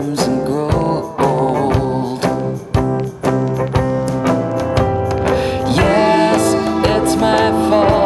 blossoms and grow old. Yes, it's my fault.